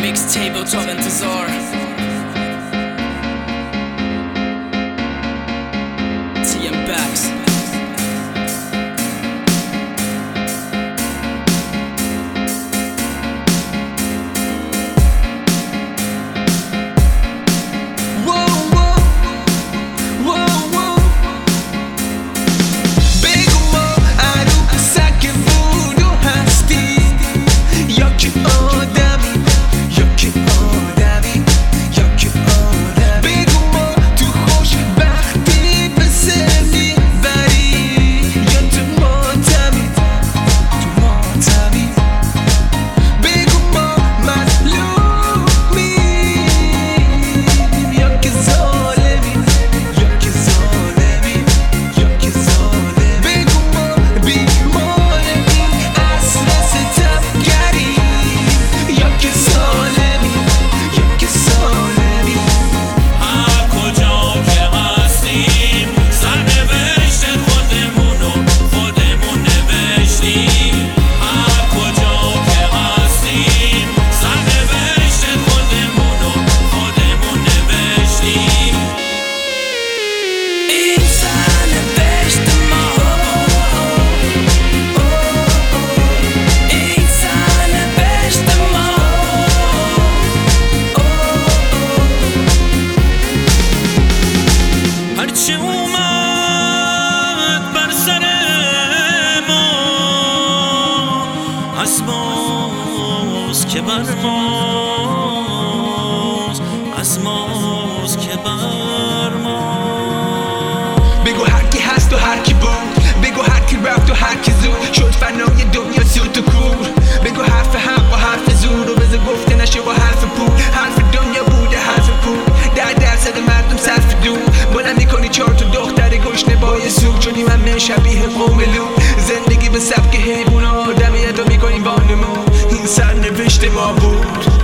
میکس تیپ اتاق انتظار TM Bax اسماس که بر ماست اسماس که بر ماست بگو هر کی هست و هر کی بود بگو هر کی رفت و هر کی زود شد فنای دنیا سوت و کور بگو حرف حق و حرف زور و بذار گفته نشه با حرف پول حرف دنیا بوده حرف پول 10% مردم صرف دون بلند میکنی 4 تا دختر گشنه با یه سوق شدی من شبیه قوم لو زندگی به سبک حیوونا آدمیت رو میکنی با نمو این سرنوشت ما بود